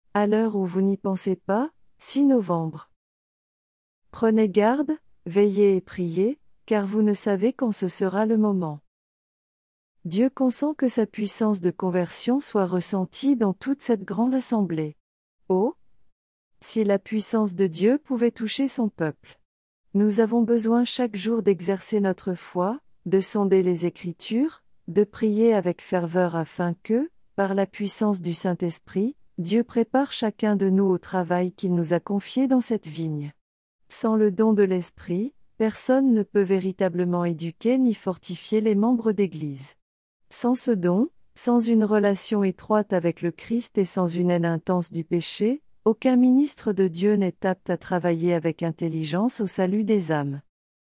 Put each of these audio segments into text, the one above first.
À l'heure où vous n'y pensez pas, 6 novembre. Prenez garde, veillez et priez, car vous ne savez quand ce sera le moment. Dieu consent que sa puissance de conversion soit ressentie dans toute cette grande assemblée. Oh! Si la puissance de Dieu pouvait toucher son peuple. Nous avons besoin chaque jour d'exercer notre foi, de sonder les Écritures, de prier avec ferveur afin que, par la puissance du Saint-Esprit, Dieu prépare chacun de nous au travail qu'il nous a confié dans cette vigne. Sans le don de l'Esprit, personne ne peut véritablement éduquer ni fortifier les membres d'Église. Sans ce don, sans une relation étroite avec le Christ et sans une haine intense du péché, aucun ministre de Dieu n'est apte à travailler avec intelligence au salut des âmes.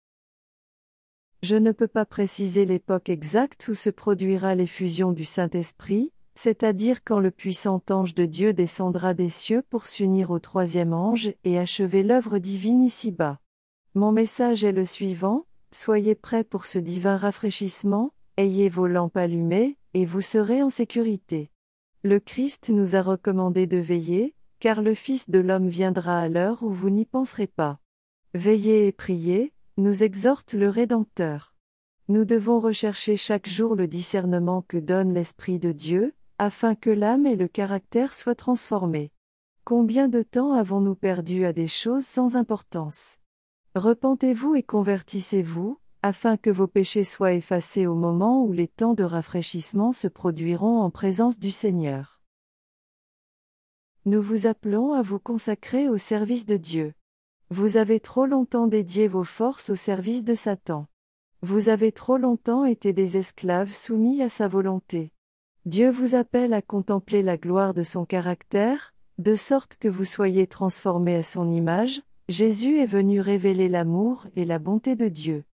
Je ne peux pas préciser l'époque exacte où se produira l'effusion du Saint-Esprit, c'est-à-dire quand le puissant ange de Dieu descendra des cieux pour s'unir au troisième ange et achever l'œuvre divine ici-bas. Mon message est le suivant: soyez prêts pour ce divin rafraîchissement, ayez vos lampes allumées, et vous serez en sécurité. Le Christ nous a recommandé de veiller, car le Fils de l'homme viendra à l'heure où vous n'y penserez pas. Veillez et priez, nous exhorte le Rédempteur. Nous devons rechercher chaque jour le discernement que donne l'Esprit de Dieu, afin que l'âme et le caractère soient transformés. Combien de temps avons-nous perdu à des choses sans importance? Repentez-vous et convertissez-vous, afin que vos péchés soient effacés au moment où les temps de rafraîchissement se produiront en présence du Seigneur. Nous vous appelons à vous consacrer au service de Dieu. Vous avez trop longtemps dédié vos forces au service de Satan. Vous avez trop longtemps été des esclaves soumis à sa volonté. Dieu vous appelle à contempler la gloire de son caractère, de sorte que vous soyez transformés à son image. Jésus est venu révéler l'amour et la bonté de Dieu.